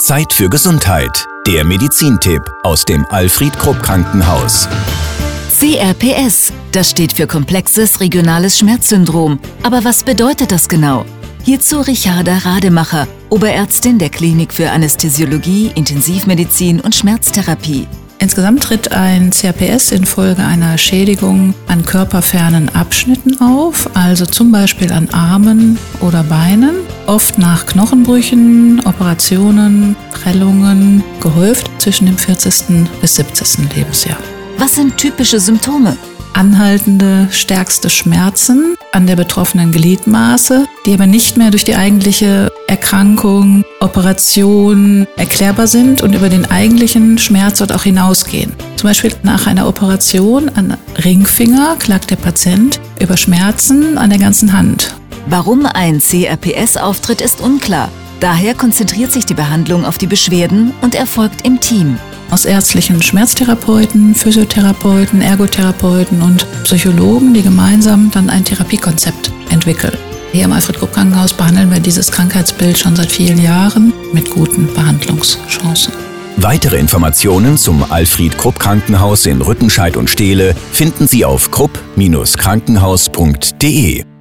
Zeit für Gesundheit. Der Medizintipp aus dem Alfred Krupp Krankenhaus. CRPS, das steht für komplexes regionales Schmerzsyndrom. Aber was bedeutet das genau? Hierzu Richarda Rademacher, Oberärztin der Klinik für Anästhesiologie, Intensivmedizin und Schmerztherapie. Insgesamt tritt ein CRPS infolge einer Schädigung an körperfernen Abschnitten auf, also zum Beispiel an Armen oder Beinen, oft nach Knochenbrüchen, Operationen, Prellungen, gehäuft zwischen dem 40. bis 70. Lebensjahr. Was sind typische Symptome? Anhaltende, stärkste Schmerzen an der betroffenen Gliedmaße, die aber nicht mehr durch die eigentliche Erkrankung, Operation erklärbar sind und über den eigentlichen Schmerz dort auch hinausgehen. Zum Beispiel nach einer Operation an Ringfinger klagt der Patient über Schmerzen an der ganzen Hand. Warum ein CRPS auftritt, ist unklar. Daher konzentriert sich die Behandlung auf die Beschwerden und erfolgt im Team. Aus ärztlichen Schmerztherapeuten, Physiotherapeuten, Ergotherapeuten und Psychologen, die gemeinsam dann ein Therapiekonzept entwickeln. Hier im Alfred Krupp Krankenhaus behandeln wir dieses Krankheitsbild schon seit vielen Jahren mit guten Behandlungschancen. Weitere Informationen zum Alfred Krupp Krankenhaus in Rüttenscheid und Steele finden Sie auf krupp-krankenhaus.de.